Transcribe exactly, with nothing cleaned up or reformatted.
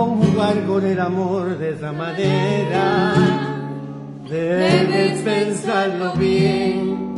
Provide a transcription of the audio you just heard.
jugar con el amor de esa manera. Debes pensarlo bien.